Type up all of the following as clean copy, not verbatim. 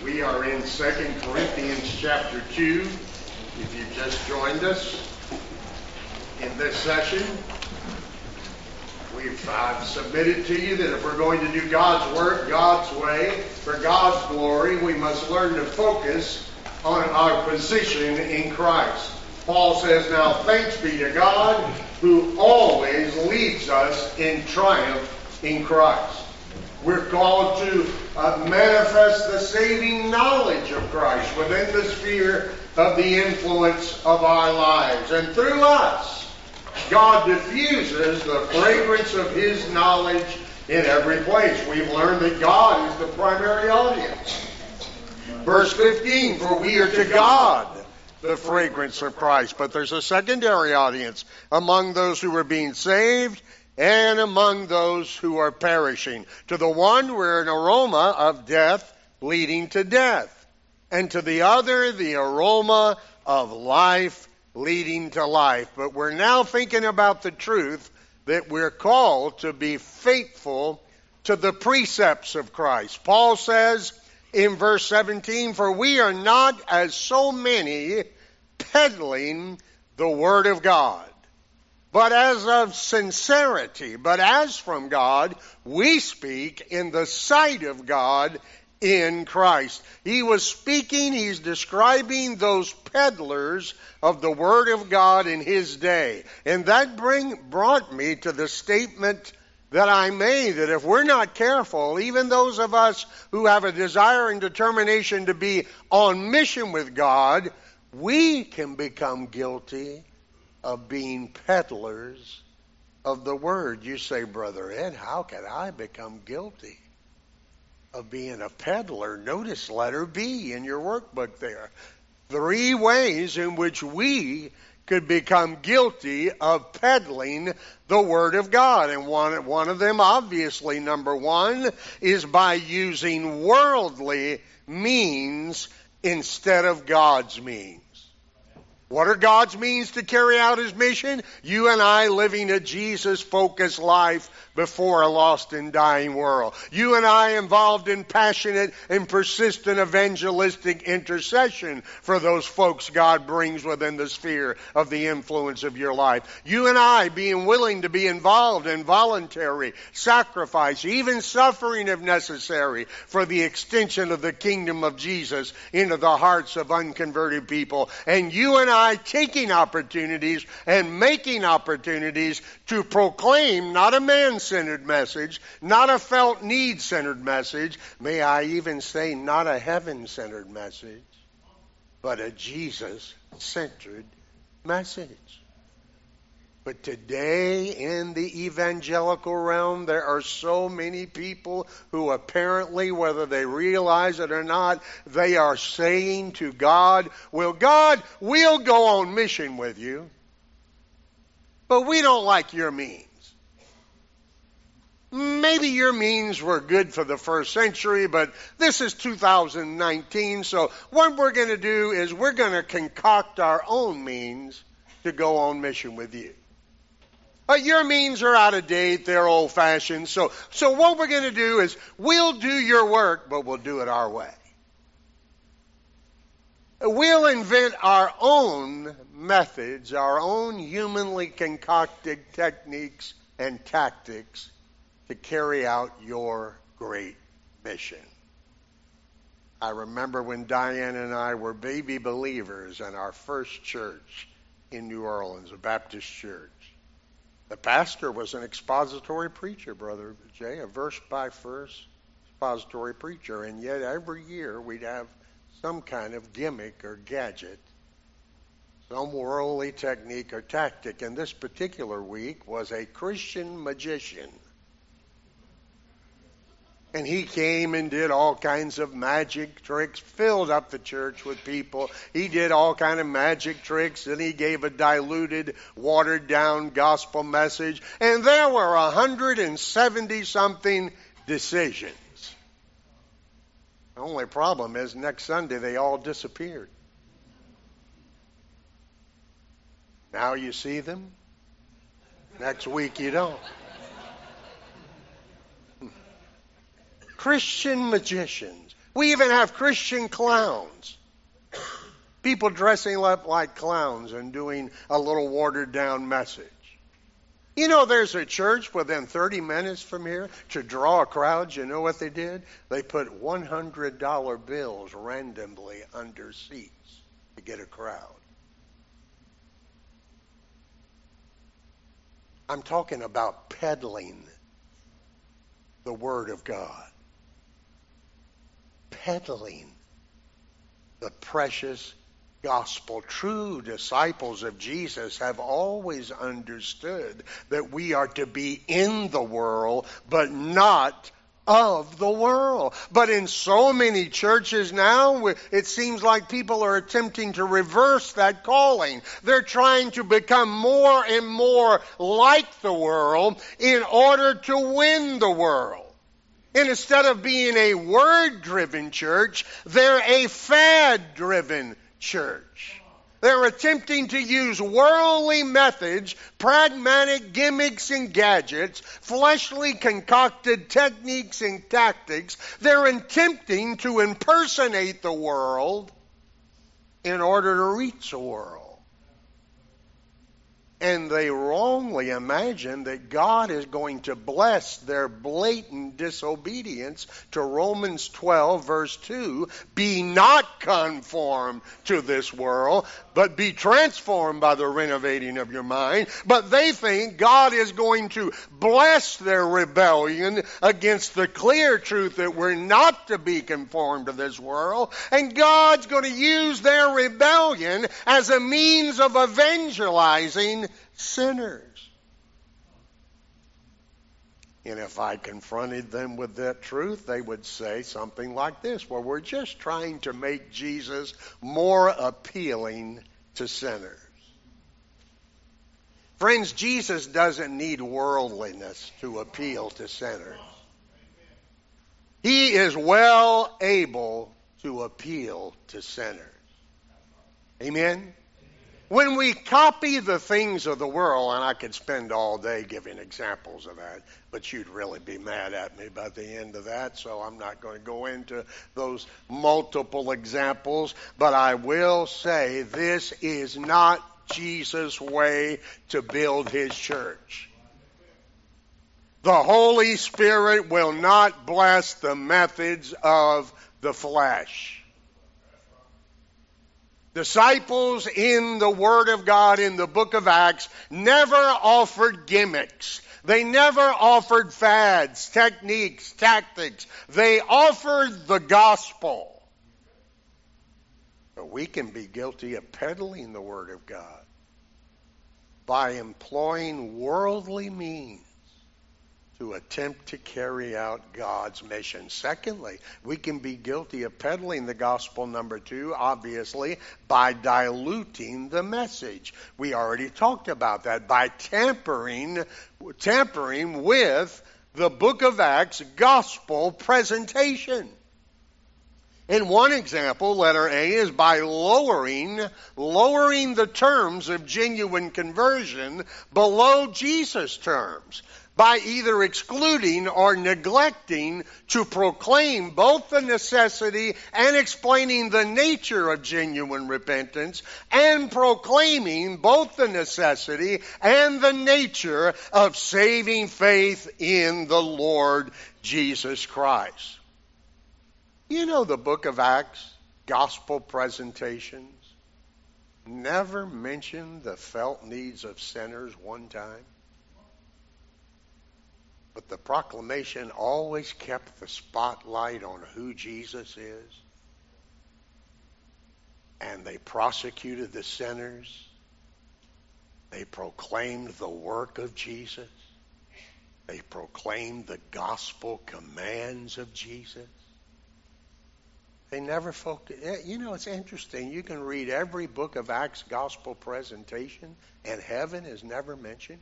We are in 2 Corinthians chapter 2. If you've just joined us in this session, I've submitted to you that if we're going to do God's work God's way, for God's glory, we must learn to focus on our position in Christ. Paul says, "Now thanks be to God who always leads us in triumph in Christ." We're called to manifest the saving knowledge of Christ within the sphere of the influence of our lives. And through us, God diffuses the fragrance of His knowledge in every place. We've learned that God is the primary audience. Verse 15, "For we are to God the fragrance of Christ." But there's a secondary audience among those who are being saved and among those who are perishing. To the one, we're an aroma of death leading to death. And to the other, the aroma of life leading to life. But we're now thinking about the truth that we're called to be faithful to the precepts of Christ. Paul says in verse 17, "For we are not as so many peddling the word of God, but as of sincerity, but as from God, we speak in the sight of God in Christ." He's describing those peddlers of the Word of God in his day. And that brought me to the statement that I made, that if we're not careful, even those of us who have a desire and determination to be on mission with God, we can become guilty of being peddlers of the Word. You say, "Brother Ed, how can I become guilty of being a peddler?" Notice letter B in your workbook there. 3 ways in which we could become guilty of peddling the Word of God. And one of them, obviously, number 1, is by using worldly means instead of God's means. What are God's means to carry out His mission? You and I living a Jesus-focused life before a lost and dying world. You and I involved in passionate and persistent evangelistic intercession for those folks God brings within the sphere of the influence of your life. You and I being willing to be involved in voluntary sacrifice, even suffering if necessary, for the extension of the kingdom of Jesus into the hearts of unconverted people. And you and I taking opportunities and making opportunities to proclaim not a man-centered message, not a felt need-centered message, may I even say not a heaven-centered message, but a Jesus-centered message. But today in the evangelical realm, there are so many people who apparently, whether they realize it or not, they are saying to God, "Well, God, we'll go on mission with you, but we don't like your means. Maybe your means were good for the first century, but this is 2019, so what we're going to do is we're going to concoct our own means to go on mission with you. Your means are out of date, they're old-fashioned, so what we're going to do is we'll do your work, but we'll do it our way. We'll invent our own methods, our own humanly concocted techniques and tactics to carry out your great mission." I remember when Diane and I were baby believers in our first church in New Orleans, a Baptist church. The pastor was an expository preacher, Brother Jay, a verse-by-verse expository preacher, and yet every year we'd have some kind of gimmick or gadget, some worldly technique or tactic. And this particular week was a Christian magician. And he came and did all kinds of magic tricks, filled up the church with people. He did all kinds of magic tricks, and he gave a diluted, watered-down gospel message. And there were 170-something decisions. The only problem is next Sunday they all disappeared. Now you see them. Next week you don't. Christian magicians We even have Christian clowns. People dressing up like clowns and doing a little watered down message. You know, there's a church within 30 minutes from here to draw a crowd. You know what they did? They put $100 bills randomly under seats to get a crowd. I'm talking about peddling the Word of God. Peddling the precious gospel. True disciples of Jesus have always understood that we are to be in the world, but not of the world. But in so many churches now, it seems like people are attempting to reverse that calling. They're trying to become more and more like the world in order to win the world. And instead of being a word-driven church, they're a fad-driven church. They're attempting to use worldly methods, pragmatic gimmicks and gadgets, fleshly concocted techniques and tactics. They're attempting to impersonate the world in order to reach the world. And they wrongly imagine that God is going to bless their blatant disobedience to Romans 12, verse 2. Be not conformed to this world, but be transformed by the renovating of your mind. But they think God is going to bless their rebellion against the clear truth that we're not to be conformed to this world. And God's going to use their rebellion as a means of evangelizing sinners. And if I confronted them with that truth, they would say something like this: well, we're just trying to make Jesus more appealing to sinners. Friends, Jesus doesn't need worldliness to appeal to sinners. He is well able to appeal to sinners. Amen? When we copy the things of the world, and I could spend all day giving examples of that, but you'd really be mad at me by the end of that, so I'm not going to go into those multiple examples, but I will say this is not Jesus' way to build his church. The Holy Spirit will not bless the methods of the flesh. Disciples in the Word of God in the book of Acts never offered gimmicks. They never offered fads, techniques, tactics. They offered the gospel. But we can be guilty of peddling the Word of God by employing worldly means to attempt to carry out God's mission. Secondly, we can be guilty of peddling the gospel, number two, obviously, by diluting the message. We already talked about that, by tampering with the book of Acts gospel presentation. And one example, letter A, is by lowering the terms of genuine conversion below Jesus' terms, by either excluding or neglecting to proclaim both the necessity and explaining the nature of genuine repentance, and proclaiming both the necessity and the nature of saving faith in the Lord Jesus Christ. You know, the book of Acts, gospel presentations, never mention the felt needs of sinners one time. But the proclamation always kept the spotlight on who Jesus is. And they prosecuted the sinners. They proclaimed the work of Jesus. They proclaimed the gospel commands of Jesus. They never focused. You know, it's interesting. You can read every book of Acts gospel presentation, and heaven is never mentioned.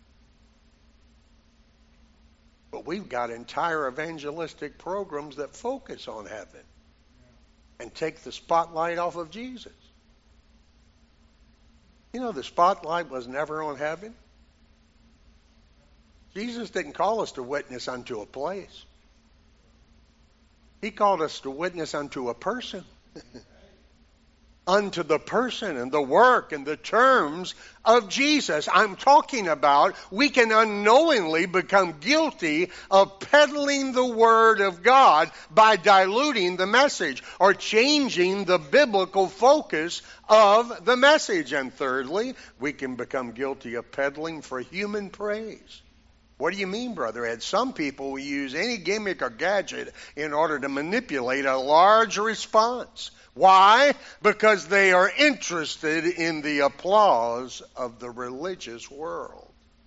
But we've got entire evangelistic programs that focus on heaven and take the spotlight off of Jesus. You know, the spotlight was never on heaven. Jesus didn't call us to witness unto a place. He called us to witness unto a person. Unto the person and the work and the terms of Jesus. I'm talking about we can unknowingly become guilty of peddling the Word of God by diluting the message or changing the biblical focus of the message. And thirdly, we can become guilty of peddling for human praise. What do you mean, Brother Ed? Some people will use any gimmick or gadget in order to manipulate a large response. Why? Because they are interested in the applause of the religious world.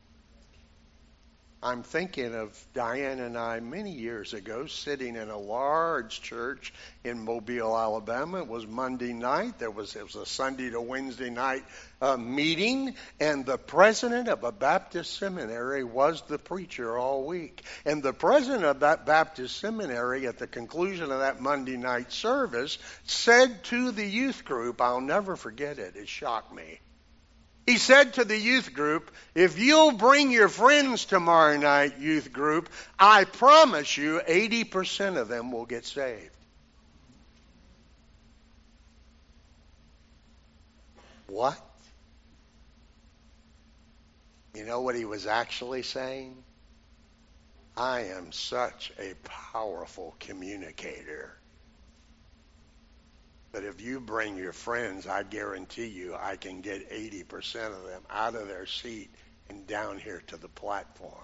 I'm thinking of Diane and I many years ago sitting in a large church in Mobile, Alabama. It was Monday night. It was a Sunday to Wednesday night meeting, and the president of a Baptist seminary was the preacher all week. And the president of that Baptist seminary at the conclusion of that Monday night service said to the youth group, I'll never forget it, it shocked me. He said to the youth group, if you'll bring your friends tomorrow night, youth group, I promise you 80% of them will get saved. What? You know what he was actually saying? I am such a powerful communicator. But if you bring your friends, I guarantee you I can get 80% of them out of their seat and down here to the platform.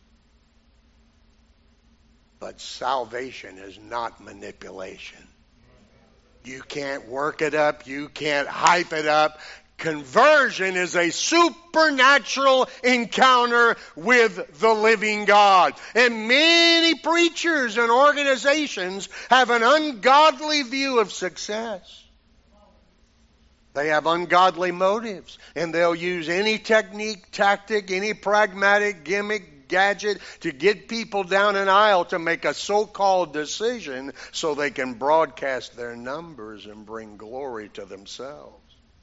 But salvation is not manipulation. You can't work it up. You can't hype it up. Conversion is a supernatural encounter with the living God. And many preachers and organizations have an ungodly view of success. They have ungodly motives, and they'll use any technique, tactic, any pragmatic gimmick, gadget to get people down an aisle to make a so-called decision so they can broadcast their numbers and bring glory to themselves.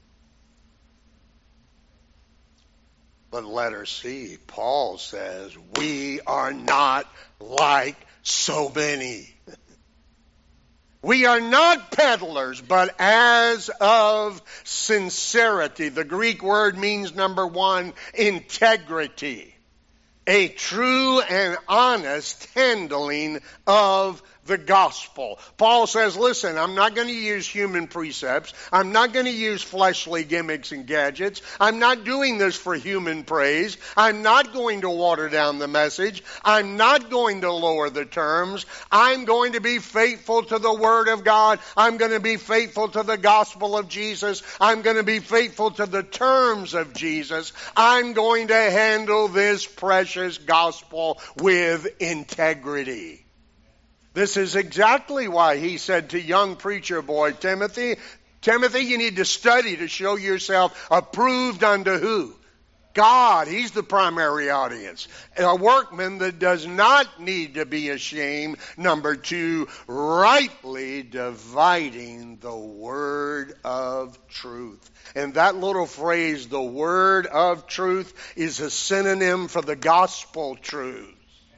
But letter C, Paul says, we are not like so many. We are not peddlers, but as of sincerity. The Greek word means, number one, integrity. A true and honest handling of the gospel. Paul says, listen, I'm not going to use human precepts. I'm not going to use fleshly gimmicks and gadgets. I'm not doing this for human praise. I'm not going to water down the message. I'm not going to lower the terms. I'm going to be faithful to the Word of God. I'm going to be faithful to the gospel of Jesus. I'm going to be faithful to the terms of Jesus. I'm going to handle this precious gospel with integrity. This is exactly why he said to young preacher boy Timothy, you need to study to show yourself approved unto who? God. He's the primary audience. A workman that does not need to be ashamed. Number two, rightly dividing the word of truth. And that little phrase, the word of truth, is a synonym for the gospel truth.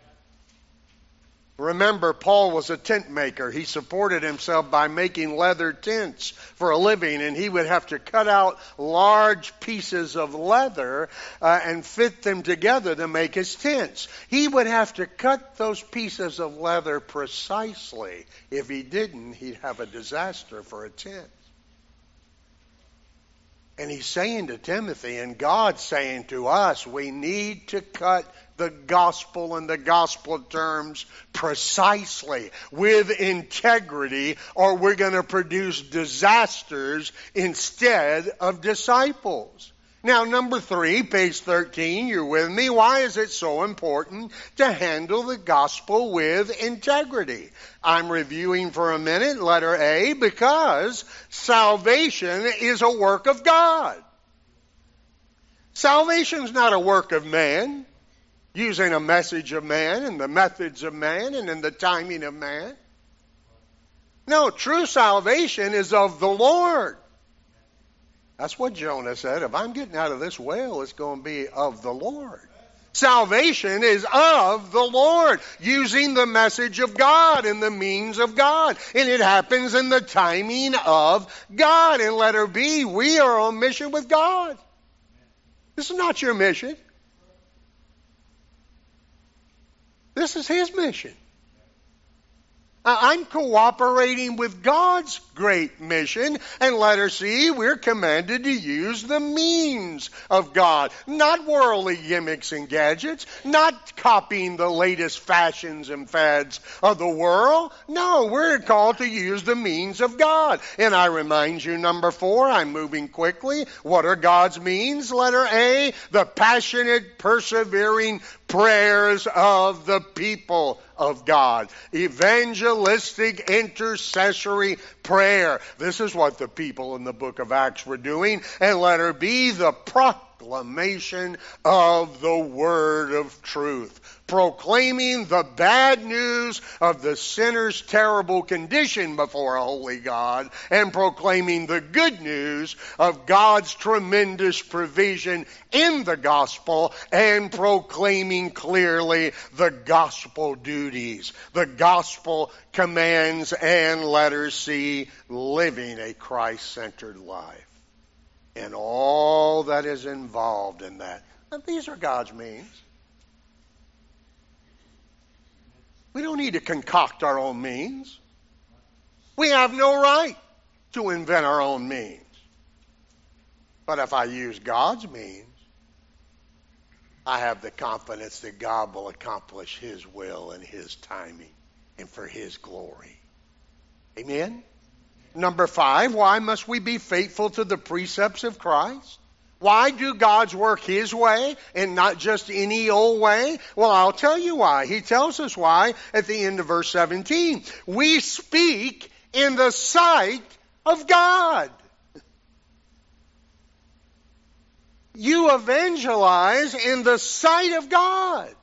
Remember, Paul was a tent maker. He supported himself by making leather tents for a living, and he would have to cut out large pieces of leather and fit them together to make his tents. He would have to cut those pieces of leather precisely. If he didn't, he'd have a disaster for a tent. And he's saying to Timothy, and God's saying to us, we need to cut the gospel and the gospel terms precisely, with integrity, or we're going to produce disasters instead of disciples. Now, number 3, page 13, you're with me. Why is it so important to handle the gospel with integrity? I'm reviewing for a minute, letter A, because salvation is a work of God. Salvation's not a work of man, using a message of man and the methods of man and in the timing of man. No, true salvation is of the Lord. That's what Jonah said. If I'm getting out of this whale, it's going to be of the Lord. Salvation is of the Lord, using the message of God and the means of God. And it happens in the timing of God. And letter B, we are on mission with God. This is not your mission. This is His mission. I'm cooperating with God's great mission. And letter C, we're commanded to use the means of God. Not worldly gimmicks and gadgets. Not copying the latest fashions and fads of the world. No, we're called to use the means of God. And I remind you, number 4, I'm moving quickly. What are God's means? Letter A, the passionate, persevering prayers of the people of God. Evangelistic intercessory prayer. This is what the people in the book of Acts were doing. And letter B, the proclamation of the word of truth. Proclaiming the bad news of the sinner's terrible condition before a holy God, and proclaiming the good news of God's tremendous provision in the gospel, and proclaiming clearly the gospel duties, the gospel commands, and letter C, living a Christ-centered life. And all that is involved in that. And these are God's means. We don't need to concoct our own means. We have no right to invent our own means. But if I use God's means, I have the confidence that God will accomplish His will and His timing and for His glory. Amen? Number 5, why must we be faithful to the precepts of Christ? Why do God's work His way and not just any old way? Well, I'll tell you why. He tells us why at the end of verse 17. We speak in the sight of God. You evangelize in the sight of God.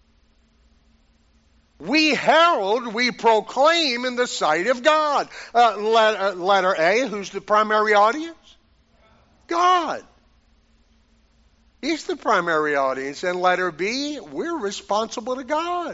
We herald, we proclaim in the sight of God. Letter A, who's the primary audience? God. He's the primary audience. And letter B, we're responsible to God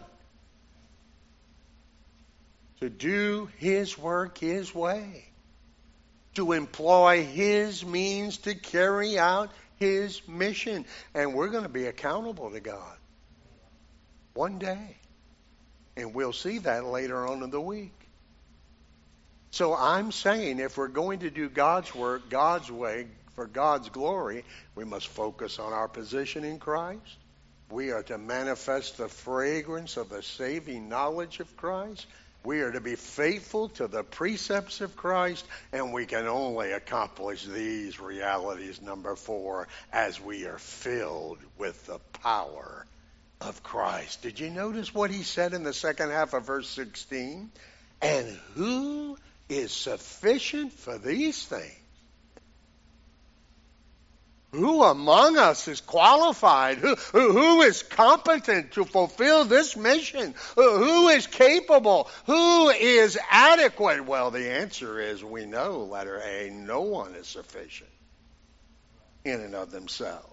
to do His work His way, to employ His means to carry out His mission. And we're going to be accountable to God one day. And we'll see that later on in the week. So I'm saying if we're going to do God's work God's way, for God's glory, we must focus on our position in Christ. We are to manifest the fragrance of the saving knowledge of Christ. We are to be faithful to the precepts of Christ, and we can only accomplish these realities, number 4, as we are filled with the power of Christ. Did you notice what he said in the second half of verse 16? And who is sufficient for these things? Who among us is qualified? Who is competent to fulfill this mission? Who is capable? Who is adequate? Well, the answer is we know, letter A, no one is sufficient in and of themselves.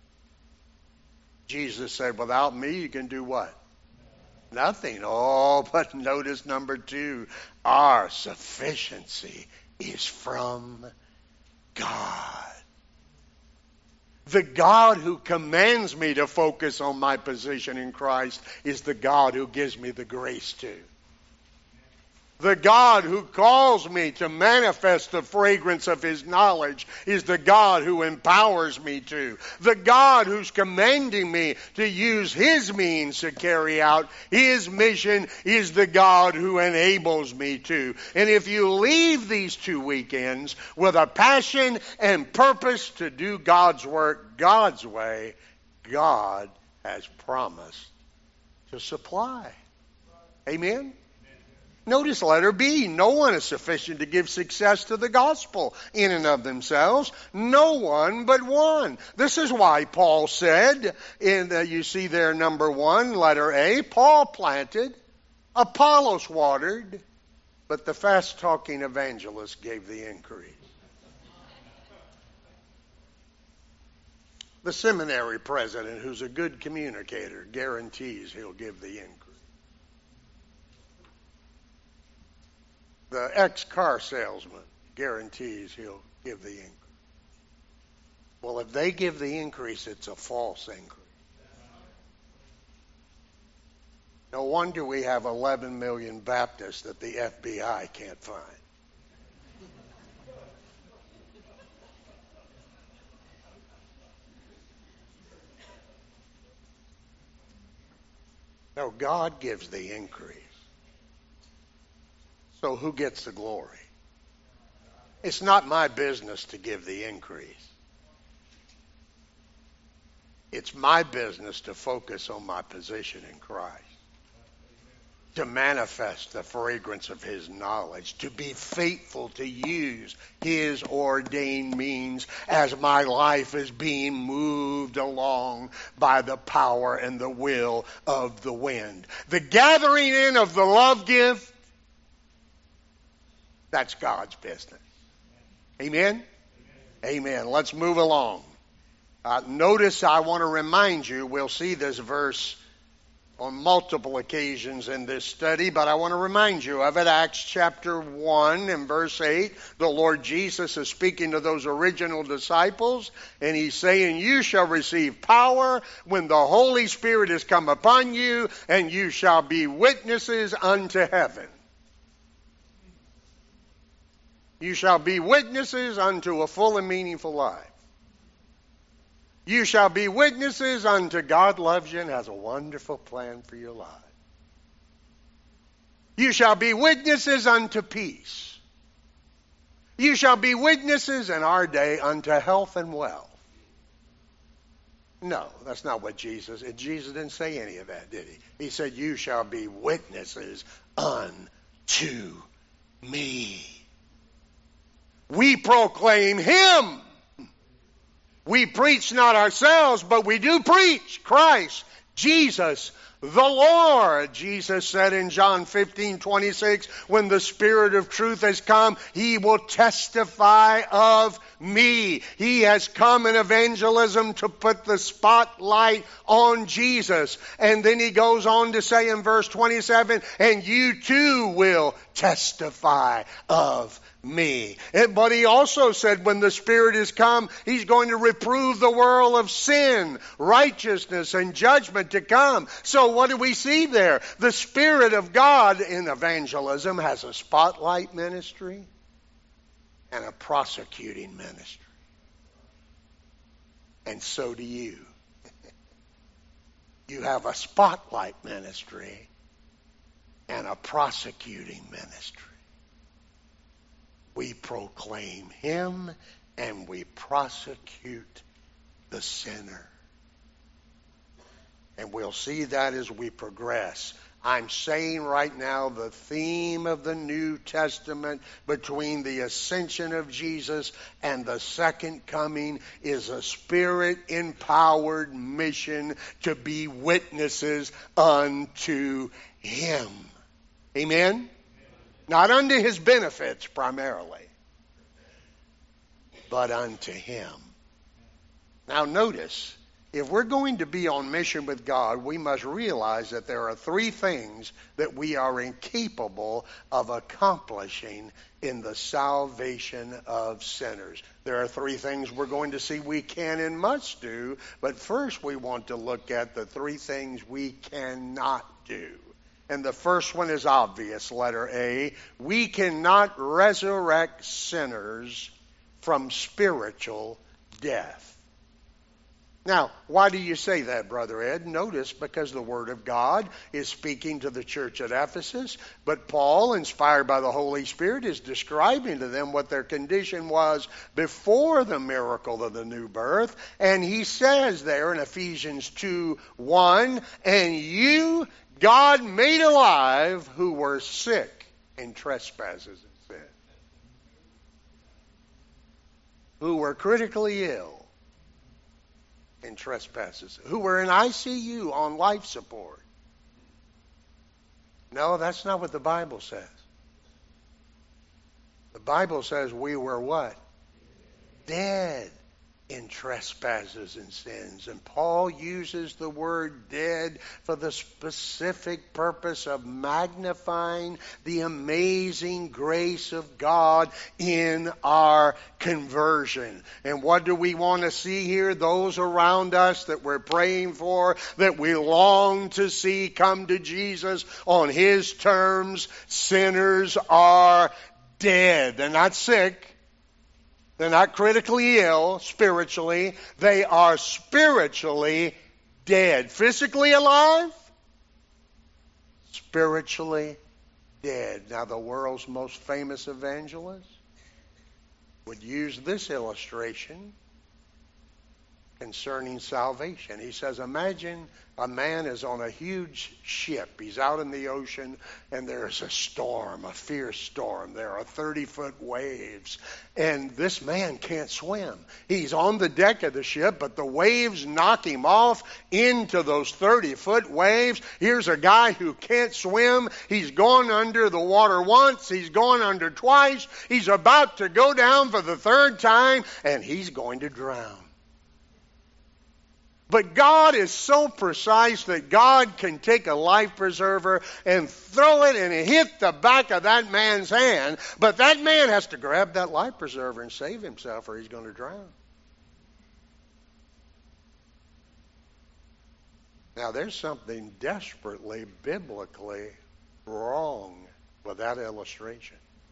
Jesus said, without me, you can do what? Nothing. Oh, but notice number 2, our sufficiency is from God. The God who commands me to focus on my position in Christ is the God who gives me the grace to. The God who calls me to manifest the fragrance of His knowledge is the God who empowers me to. The God who's commanding me to use His means to carry out His mission is the God who enables me to. And if you leave these 2 weekends with a passion and purpose to do God's work God's way, God has promised to supply. Amen? Notice letter B, no one is sufficient to give success to the gospel in and of themselves. No one but one. This is why Paul said, you see there number 1, letter A, Paul planted, Apollos watered, but the fast-talking evangelist gave the increase. The seminary president, who's a good communicator, guarantees he'll give the increase. The ex-car salesman guarantees he'll give the increase. Well, if they give the increase, it's a false increase. No wonder we have 11 million Baptists that the FBI can't find. No, God gives the increase. So who gets the glory? It's not my business to give the increase. It's my business to focus on my position in Christ, to manifest the fragrance of His knowledge, to be faithful to use His ordained means as my life is being moved along by the power and the will of the wind. The gathering in of the love gift, that's God's business. Amen? Amen. Let's move along. Notice, I want to remind you, we'll see this verse on multiple occasions in this study, but I want to remind you of it. Acts chapter 1 and verse 8, the Lord Jesus is speaking to those original disciples, and He's saying, you shall receive power when the Holy Spirit has come upon you, and you shall be witnesses unto heaven. You shall be witnesses unto a full and meaningful life. You shall be witnesses unto God loves you and has a wonderful plan for your life. You shall be witnesses unto peace. You shall be witnesses in our day unto health and wealth. No, that's not what Jesus didn't say any of that, did He? He said, you shall be witnesses unto me. We proclaim Him. We preach not ourselves, but we do preach Christ, Jesus, the Lord. Jesus said in John 15:26, when the Spirit of truth has come, He will testify of me. He has come in evangelism to put the spotlight on Jesus. And then He goes on to say in verse 27, and you too will testify of me. But He also said when the Spirit is come, He's going to reprove the world of sin, righteousness, and judgment to come. So what do we see there? The Spirit of God in evangelism has a spotlight ministry and a prosecuting ministry. And so do you. You have a spotlight ministry and a prosecuting ministry. We proclaim Him and we prosecute the sinner. And we'll see that as we progress. I'm saying right now the theme of the New Testament between the ascension of Jesus and the second coming is a Spirit-empowered mission to be witnesses unto Him. Amen? Not unto His benefits primarily, but unto Him. Now notice, if we're going to be on mission with God, we must realize that there are three things that we are incapable of accomplishing in the salvation of sinners. There are three things we're going to see we can and must do, but first we want to look at the three things we cannot do. And the first one is obvious, letter A. We cannot resurrect sinners from spiritual death. Now, why do you say that, Brother Ed? Notice, because the Word of God is speaking to the church at Ephesus, but Paul, inspired by the Holy Spirit, is describing to them what their condition was before the miracle of the new birth. And he says there in Ephesians 2:1, and you God made alive who were sick in trespasses and sin, who were critically ill in trespasses, who were in ICU on life support. No, that's not what the Bible says. The Bible says we were what? Dead in trespasses and sins. And Paul uses the word dead for the specific purpose of magnifying the amazing grace of God in our conversion. And what do we want to see here? Those around us that we're praying for, that we long to see come to Jesus on His terms. Sinners are dead. They're not sick. They're not critically ill spiritually. They are spiritually dead. Physically alive, spiritually dead. Now, the world's most famous evangelist would use this illustration concerning salvation. He says, imagine a man is on a huge ship. He's out in the ocean, and there's a storm, a fierce storm. There are 30-foot waves, and this man can't swim. He's on the deck of the ship, but the waves knock him off into those 30-foot waves. Here's a guy who can't swim. He's gone under the water once. He's gone under twice. He's about to go down for the third time, and he's going to drown. But God is so precise that God can take a life preserver and throw it and hit the back of that man's hand. But that man has to grab that life preserver and save himself or he's going to drown. Now there's something desperately, biblically wrong with that illustration.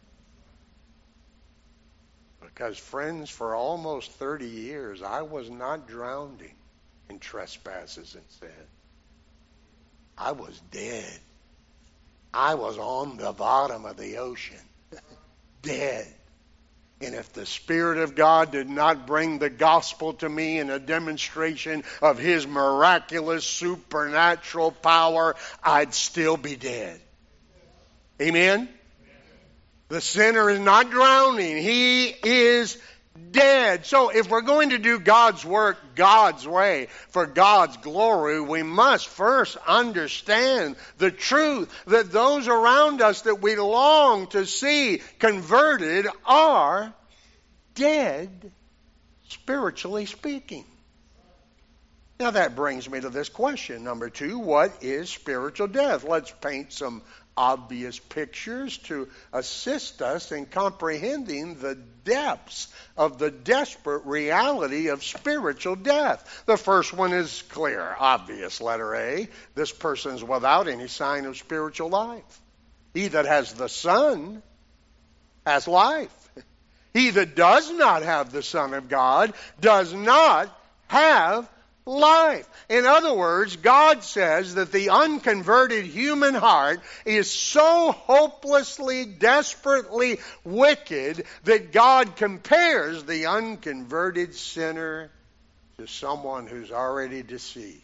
Because friends, for almost 30 years, I was not drowning in trespasses and sin. I was dead. I was on the bottom of the ocean. Dead. And if the Spirit of God did not bring the gospel to me in a demonstration of His miraculous supernatural power, I'd still be dead. Amen? The sinner is not drowning. He is dead. So if we're going to do God's work God's way for God's glory, we must first understand the truth that those around us that we long to see converted are dead, spiritually speaking. Now that brings me to this question. Number 2, what is spiritual death? Let's paint some obvious pictures to assist us in comprehending the depths of the desperate reality of spiritual death. The first one is clear, obvious, letter A. This person's without any sign of spiritual life. He that has the Son has life. He that does not have the Son of God does not have life. In other words, God says that the unconverted human heart is so hopelessly, desperately wicked that God compares the unconverted sinner to someone who's already deceased.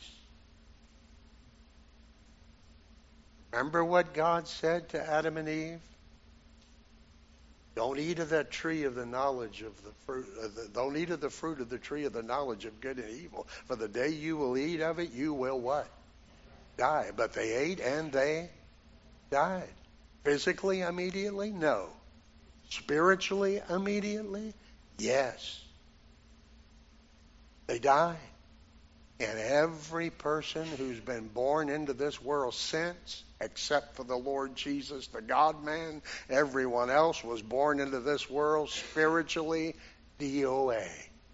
Remember what God said to Adam and Eve? Don't eat of that tree of the knowledge of the fruit. Don't eat of the fruit of the tree of the knowledge of good and evil. For the day you will eat of it, you will what? Die. But they ate and they died. Physically immediately? No. Spiritually immediately? Yes. They died. And every person who's been born into this world since, except for the Lord Jesus, the God-man, everyone else was born into this world spiritually DOA.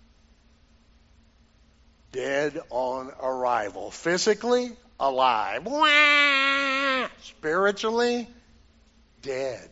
Dead on arrival. Physically, alive. Spiritually, dead.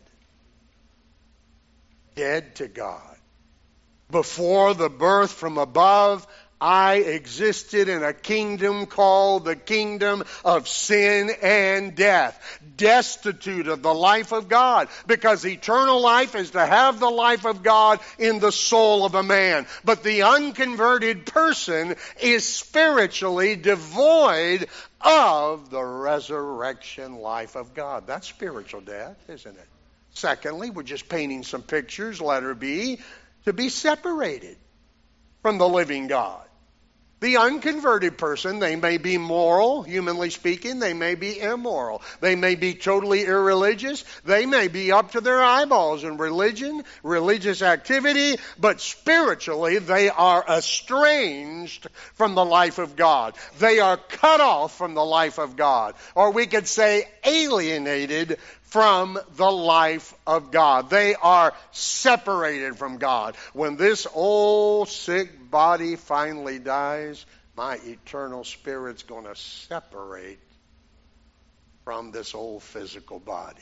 Dead to God. Before the birth from above, I existed in a kingdom called the kingdom of sin and death, destitute of the life of God, because eternal life is to have the life of God in the soul of a man. But the unconverted person is spiritually devoid of the resurrection life of God. That's spiritual death, isn't it? Secondly, we're just painting some pictures, letter B, to be separated from the living God. The unconverted person, they may be moral, humanly speaking. They may be immoral. They may be totally irreligious. They may be up to their eyeballs in religion, religious activity, but spiritually they are estranged from the life of God. They are cut off from the life of God. Or we could say alienated from the life of God. They are separated from God. When this old sick body finally dies, my eternal spirit's going to separate from this old physical body.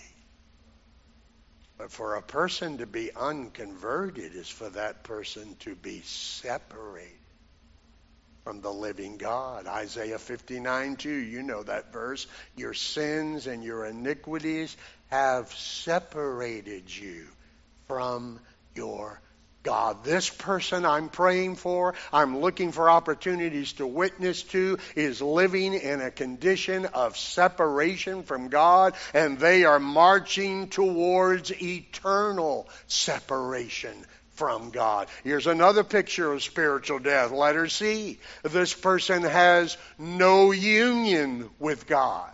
But for a person to be unconverted is for that person to be separated from the living God. Isaiah 59:2, you know that verse. Your sins and your iniquities have separated you from your God. This person I'm praying for, I'm looking for opportunities to witness to, is living in a condition of separation from God, and they are marching towards eternal separation from God. Here's another picture of spiritual death. Letter C. This person has no union with God.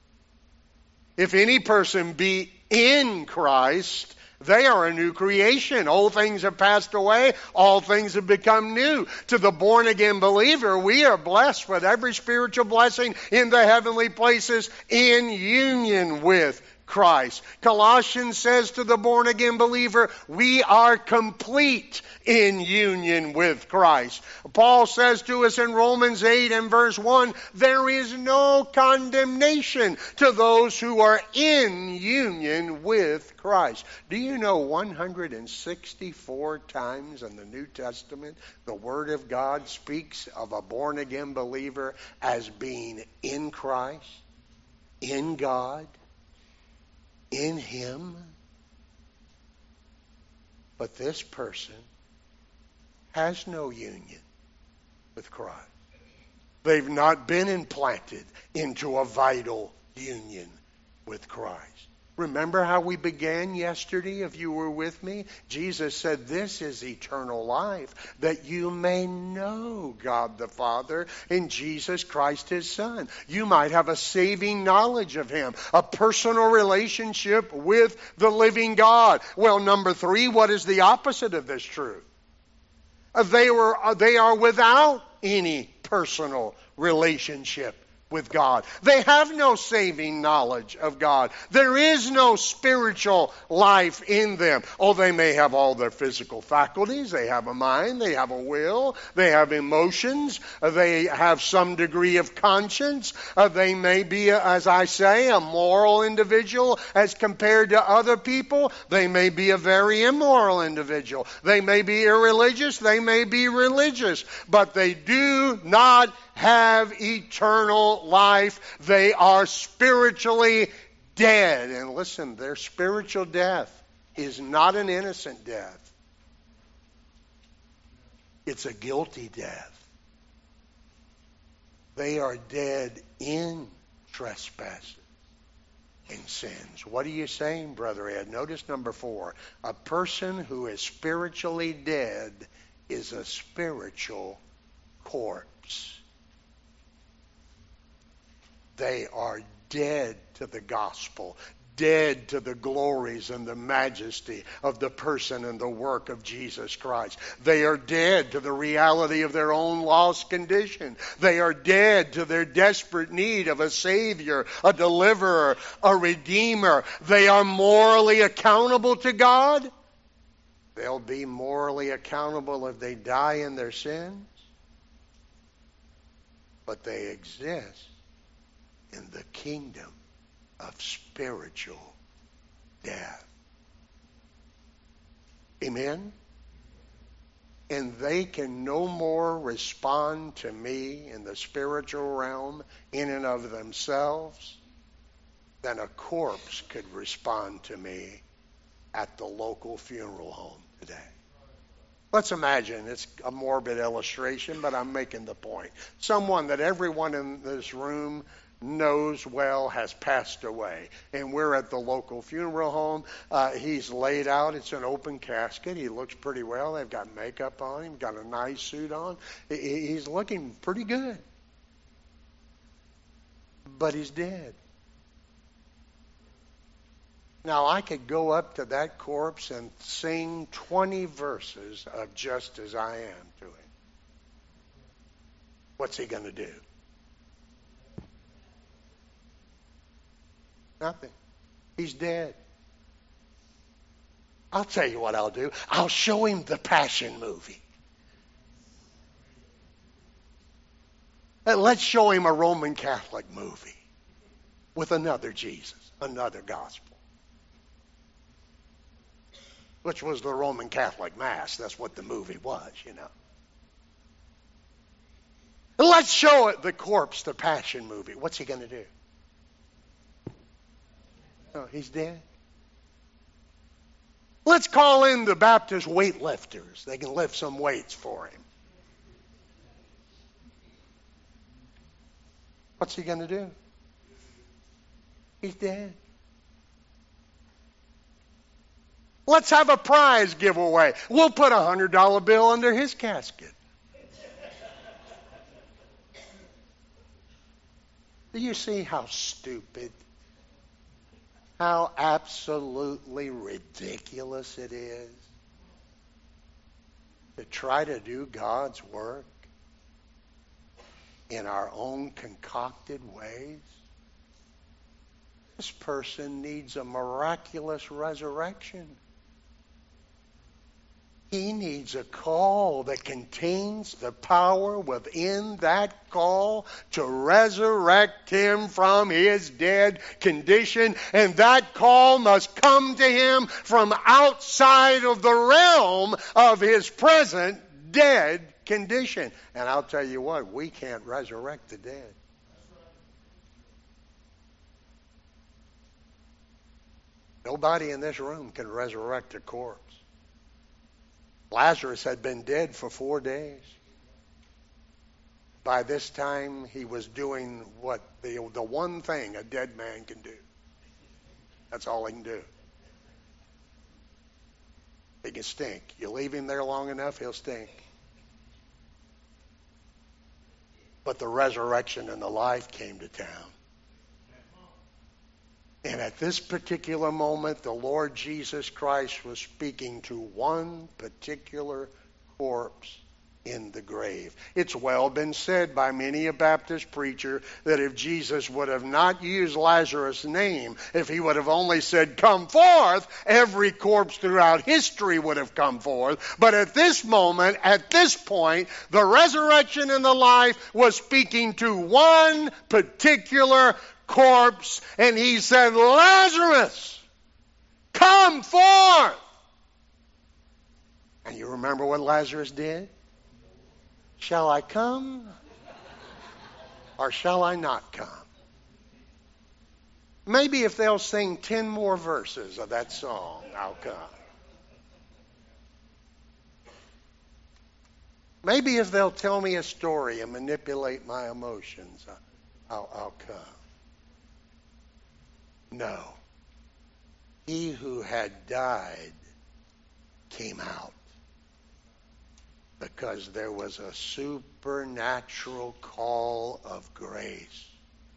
If any person be in Christ, they are a new creation. Old things have passed away. All things have become new. To the born-again believer, we are blessed with every spiritual blessing in the heavenly places in union with Christ. Colossians says to the born-again believer, we are complete in union with Christ. Paul says to us in Romans 8 and verse 1, there is no condemnation to those who are in union with Christ. Do you know 164 times in the New Testament the Word of God speaks of a born-again believer as being in Christ, in God, in Him? But this person has no union with Christ. They've not been implanted into a vital union with Christ. Remember how we began yesterday, if you were with me? Jesus said, this is eternal life, that you may know God the Father and Jesus Christ His Son. You might have a saving knowledge of Him, a personal relationship with the living God. Well, number 3, what is the opposite of this truth? They are without any personal relationship with God. They have no saving knowledge of God. There is no spiritual life in them. Oh, they may have all their physical faculties. They have a mind. They have a will. They have emotions. They have some degree of conscience. They may be, as I say, a moral individual as compared to other people. They may be a very immoral individual. They may be irreligious. They may be religious. But they do not have eternal life. They are spiritually dead. And listen, their spiritual death is not an innocent death. It's a guilty death. They are dead in trespasses and sins. What are you saying, Brother Ed? Notice number 4. A person who is spiritually dead is a spiritual corpse. They are dead to the gospel, dead to the glories and the majesty of the person and the work of Jesus Christ. They are dead to the reality of their own lost condition. They are dead to their desperate need of a Savior, a deliverer, a Redeemer. They are morally accountable to God. They'll be morally accountable if they die in their sins. But they exist in the kingdom of spiritual death. Amen? And they can no more respond to me in the spiritual realm in and of themselves than a corpse could respond to me at the local funeral home today. Let's imagine, it's a morbid illustration, but I'm making the point. Someone that everyone in this room knows well has passed away. And we're at the local funeral home. He's laid out. It's an open casket. He looks pretty well. They've got makeup on him, got a nice suit on. He's looking pretty good. But he's dead. Now, I could go up to that corpse and sing 20 verses of Just As I Am to him. What's he going to do? Nothing. He's dead. I'll tell you what I'll do. I'll show him the Passion movie. Let's show him a Roman Catholic movie with another Jesus, another gospel. Which was the Roman Catholic Mass. That's what the movie was, you know. Let's show it the corpse, the Passion movie. What's he going to do? Oh, he's dead. Let's call in the Baptist weightlifters. They can lift some weights for him. What's he going to do? He's dead. Let's have a prize giveaway. We'll put a $100 bill under his casket. Do you see how stupid, how absolutely ridiculous it is to try to do God's work in our own concocted ways? This person needs a miraculous resurrection. He needs a call that contains the power within that call to resurrect him from his dead condition. And that call must come to him from outside of the realm of his present dead condition. And I'll tell you what, we can't resurrect the dead. Nobody in this room can resurrect a corpse. Lazarus had been dead for 4 days. By this time, he was doing what the one thing a dead man can do. That's all he can do. He can stink. You leave him there long enough, he'll stink. But the resurrection and the life came to town. And at this particular moment, the Lord Jesus Christ was speaking to one particular corpse in the grave. It's well been said by many a Baptist preacher that if Jesus would have not used Lazarus' name, if he would have only said, "Come forth," every corpse throughout history would have come forth. But at this moment, at this point, the resurrection and the life was speaking to one particular corpse, and he said, "Lazarus, come forth." And you remember what Lazarus did? Shall I come or shall I not come? Maybe if they'll sing 10 more verses of that song, I'll come. Maybe if they'll tell me a story and manipulate my emotions, I'll come. No. He who had died came out because there was a supernatural call of grace.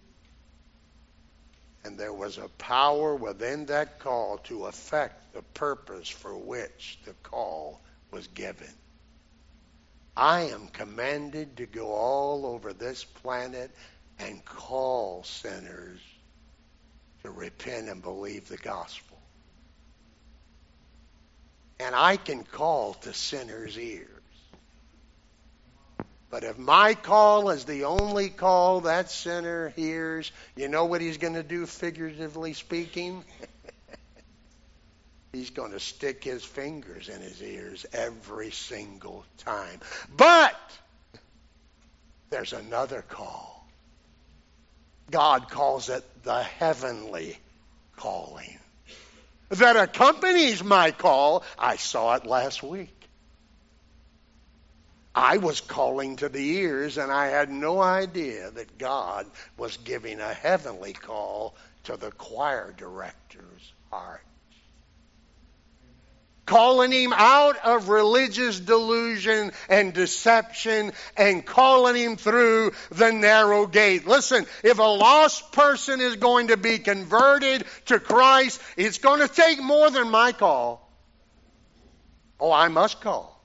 And there was a power within that call to effect the purpose for which the call was given. I am commanded to go all over this planet and call sinners to repent and believe the gospel. And I can call to sinners' ears. But if my call is the only call that sinner hears, you know what he's going to do, figuratively speaking? He's going to stick his fingers in his ears every single time. But there's another call. God calls it the heavenly calling that accompanies my call. I saw it last week. I was calling to the ears, and I had no idea that God was giving a heavenly call to the choir director's heart. Calling him out of religious delusion and deception and calling him through the narrow gate. Listen, if a lost person is going to be converted to Christ, it's going to take more than my call. Oh, I must call.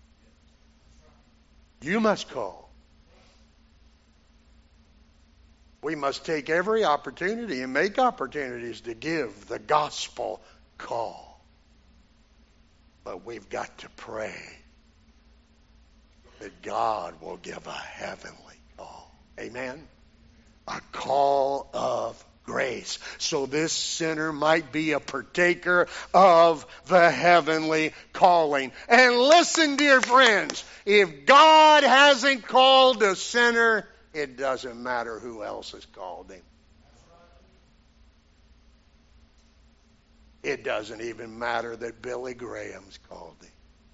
You must call. We must take every opportunity and make opportunities to give the gospel call. But we've got to pray that God will give a heavenly call. Amen? A call of grace. So this sinner might be a partaker of the heavenly calling. And listen, dear friends, if God hasn't called a sinner, it doesn't matter who else has called him. It doesn't even matter that Billy Graham's called him.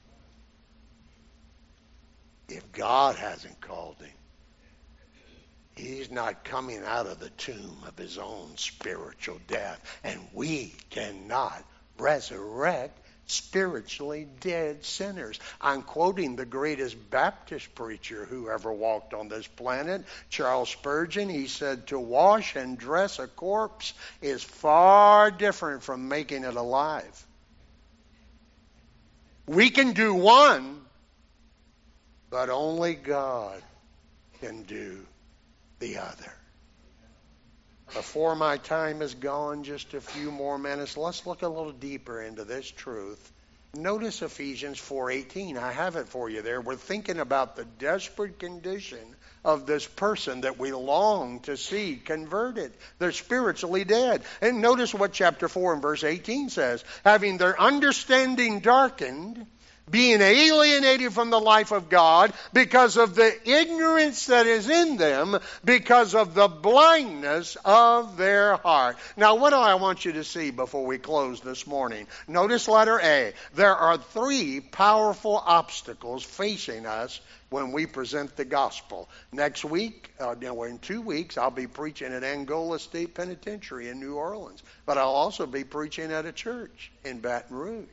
If God hasn't called him, he's not coming out of the tomb of his own spiritual death. And we cannot resurrect spiritually dead sinners. I'm quoting the greatest Baptist preacher who ever walked on this planet, Charles Spurgeon. He said, to wash and dress a corpse is far different from making it alive. We can do one, but only God can do the other. Before my time is gone, just a few more minutes, let's look a little deeper into this truth. Notice Ephesians 4:18. I have it for you there. We're thinking about the desperate condition of this person that we long to see converted. They're spiritually dead. And notice what chapter 4 and verse 18 says. Having their understanding darkened, being alienated from the life of God because of the ignorance that is in them, because of the blindness of their heart. Now, what do I want you to see before we close this morning? Notice letter A. There are 3 powerful obstacles facing us when we present the gospel. Next week, in 2 weeks, I'll be preaching at Angola State Penitentiary in New Orleans. But I'll also be preaching at a church in Baton Rouge.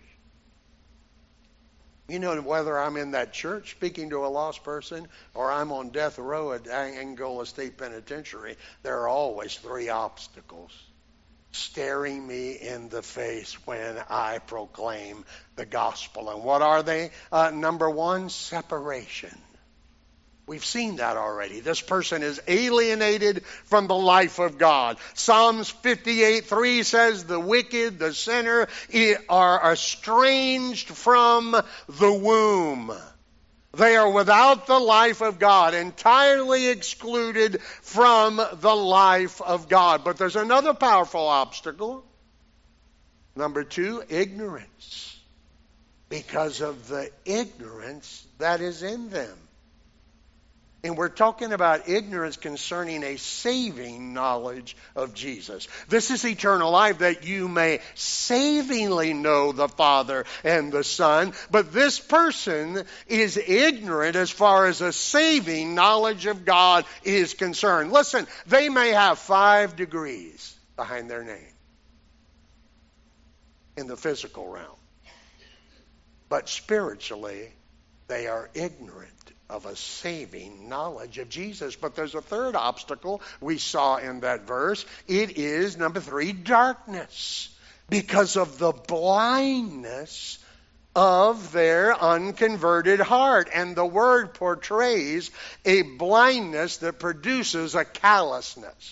You know, whether I'm in that church speaking to a lost person or I'm on death row at Angola State Penitentiary, there are always 3 obstacles staring me in the face when I proclaim the gospel. And what are they? Number 1, separation. We've seen that already. This person is alienated from the life of God. Psalms 58:3 says the wicked, the sinner, are estranged from the womb. They are without the life of God, entirely excluded from the life of God. But there's another powerful obstacle. Number 2, ignorance. Because of the ignorance that is in them. And we're talking about ignorance concerning a saving knowledge of Jesus. This is eternal life, that you may savingly know the Father and the Son. But this person is ignorant as far as a saving knowledge of God is concerned. Listen, they may have 5 degrees behind their name in the physical realm. But spiritually, they are ignorant of a saving knowledge of Jesus. But there's a third obstacle we saw in that verse. It is, number 3, darkness. Because of the blindness of their unconverted heart. And the word portrays a blindness that produces a callousness.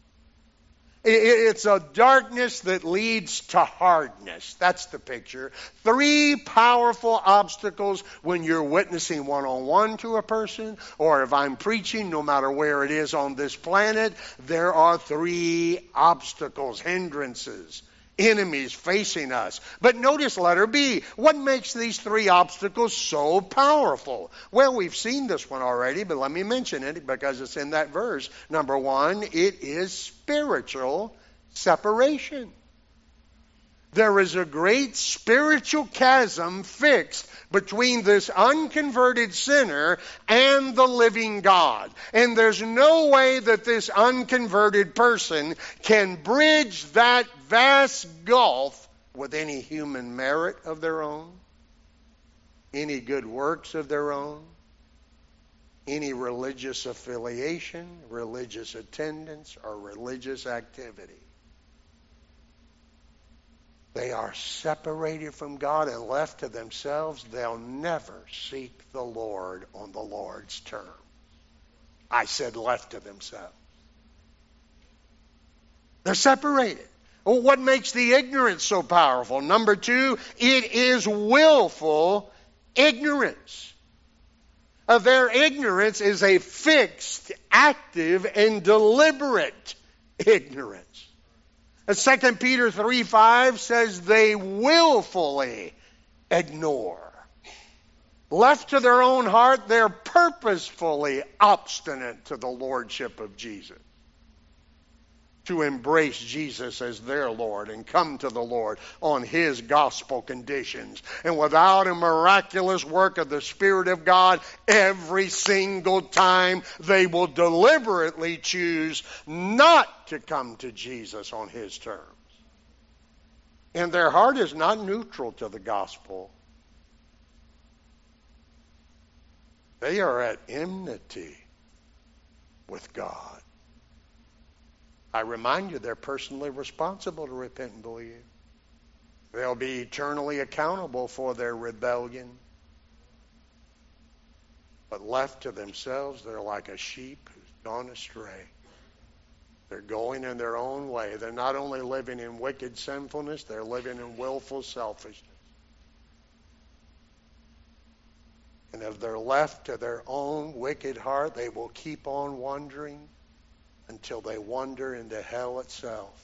It's a darkness that leads to hardness. That's the picture. 3 powerful obstacles when you're witnessing one-on-one to a person, or if I'm preaching, no matter where it is on this planet, there are 3 obstacles, hindrances, enemies facing us. But notice letter B. What makes these 3 obstacles so powerful? Well, we've seen this one already, but let me mention it because it's in that verse. Number 1, it is spiritual separation. There is a great spiritual chasm fixed between this unconverted sinner and the living God. And there's no way that this unconverted person can bridge that vast gulf with any human merit of their own, any good works of their own, any religious affiliation, religious attendance, or religious activity. They are separated from God and left to themselves. They'll never seek the Lord on the Lord's terms. I said left to themselves. They're separated. Well, what makes the ignorance so powerful? Number two, it is willful ignorance. Their ignorance is a fixed, active, and deliberate ignorance. 2 Peter 3:5 says they willfully ignore. Left to their own heart, they're purposefully obstinate to the lordship of Jesus. To embrace Jesus as their Lord and come to the Lord on His gospel conditions. And without a miraculous work of the Spirit of God, every single time they will deliberately choose not to come to Jesus on His terms. And their heart is not neutral to the gospel. They are at enmity with God. I remind you, they're personally responsible to repent and believe. They'll be eternally accountable for their rebellion. But left to themselves, they're like a sheep who's gone astray. They're going in their own way. They're not only living in wicked sinfulness, they're living in willful selfishness. And if they're left to their own wicked heart, they will keep on wandering until they wander into hell itself.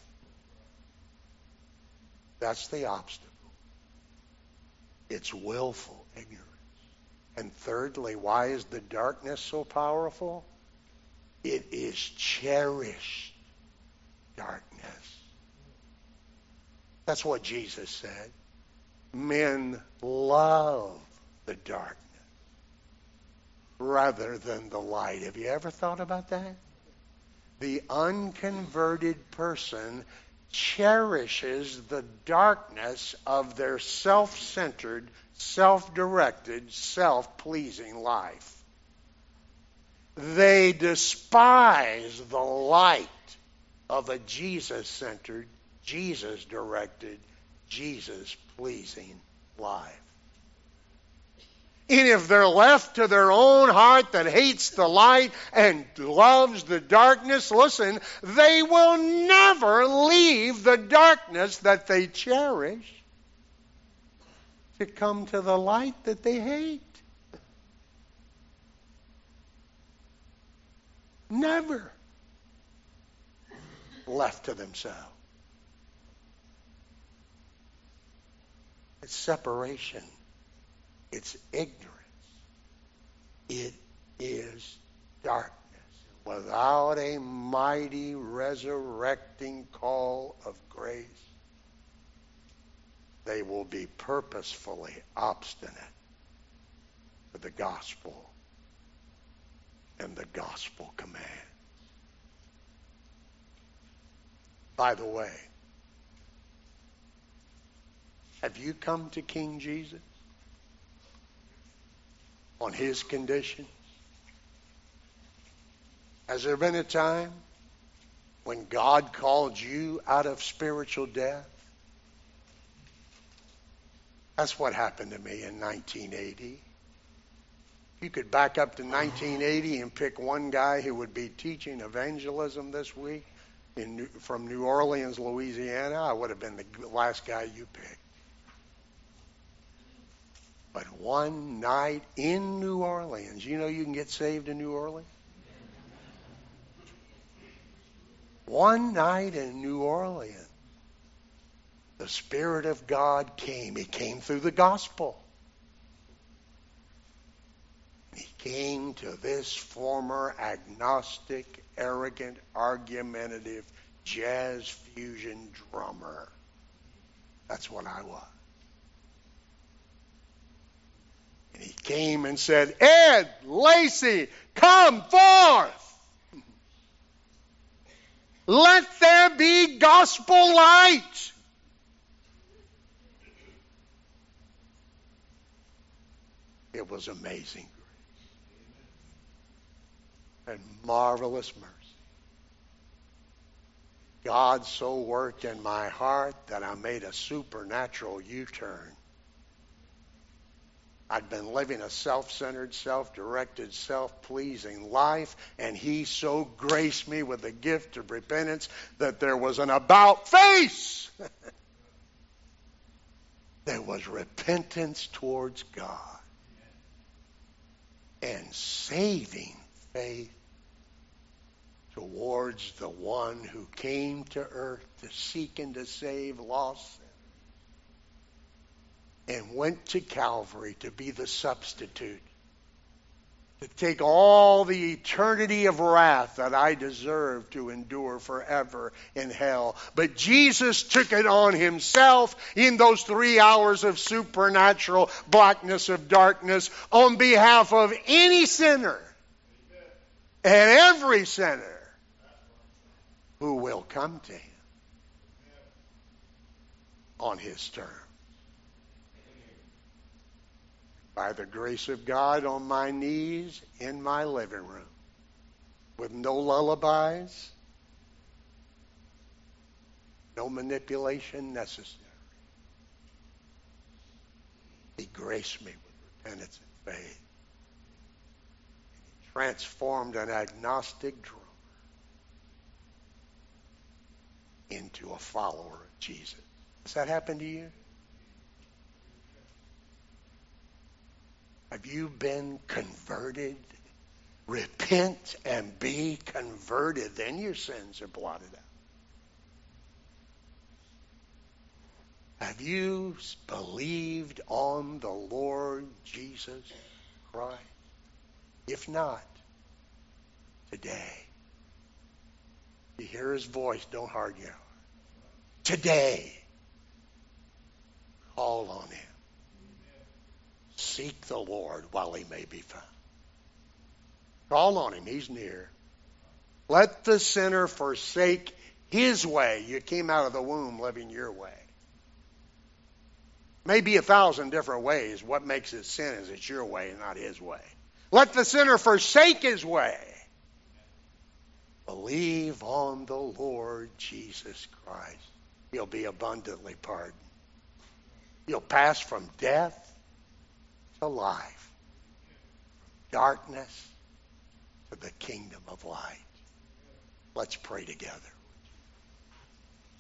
That's the obstacle. It's willful ignorance. And thirdly, why is the darkness so powerful? It is cherished darkness. That's what Jesus said. Men love the darkness rather than the light. Have you ever thought about that? The unconverted person cherishes the darkness of their self-centered, self-directed, self-pleasing life. They despise the light of a Jesus-centered, Jesus-directed, Jesus-pleasing life. And if they're left to their own heart that hates the light and loves the darkness, listen, they will never leave the darkness that they cherish to come to the light that they hate. Never. Left to themselves. It's separation. It's ignorance. It is darkness. Without a mighty resurrecting call of grace, they will be purposefully obstinate to the gospel and the gospel command. By the way, have you come to King Jesus on His conditions? Has there been a time when God called you out of spiritual death? That's what happened to me in 1980. You could back up to 1980 and pick one guy who would be teaching evangelism this week from New Orleans, Louisiana. I would have been the last guy you picked. But one night in New Orleans, you know you can get saved in New Orleans? One night in New Orleans, the Spirit of God came. He came through the gospel. He came to this former agnostic, arrogant, argumentative, jazz fusion drummer. That's what I was. And he came and said, Ed, Lacey, come forth. Let there be gospel light. It was amazing grace and marvelous mercy. God so worked in my heart that I made a supernatural U-turn. I'd been living a self-centered, self-directed, self-pleasing life, and he so graced me with the gift of repentance that there was an about-face. There was repentance towards God and saving faith towards the one who came to earth to seek and to save lost sinners and went to Calvary to be the substitute, to take all the eternity of wrath that I deserve to endure forever in hell. But Jesus took it on himself in those 3 hours of supernatural blackness of darkness on behalf of any sinner and every sinner who will come to him on his terms. By the grace of God, on my knees in my living room, with no lullabies, no manipulation necessary. He graced me with repentance and faith. He transformed an agnostic drummer into a follower of Jesus. Has that happened to you? Have you been converted? Repent and be converted. Then your sins are blotted out. Have you believed on the Lord Jesus Christ? If not, today. You hear his voice, don't harden your heart. Today, call on him. Seek the Lord while he may be found. Call on him. He's near. Let the sinner forsake his way. You came out of the womb living your way. Maybe 1,000 different ways. What makes it sin is it's your way and not his way. Let the sinner forsake his way. Believe on the Lord Jesus Christ. He'll be abundantly pardoned. You'll pass from death to life, darkness to the kingdom of light. Let's pray together.